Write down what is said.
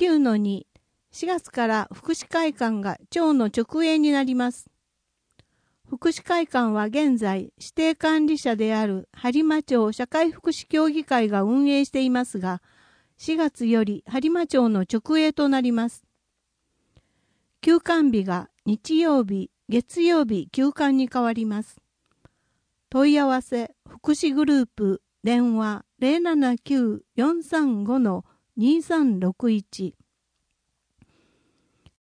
9-2、4月から福祉会館が町の直営になります。福祉会館は現在、指定管理者である播磨町社会福祉協議会が運営していますが、4月より播磨町の直営となります。休館日が日曜日、月曜日休館に変わります。問い合わせ、福祉グループ、電話 079-435-2361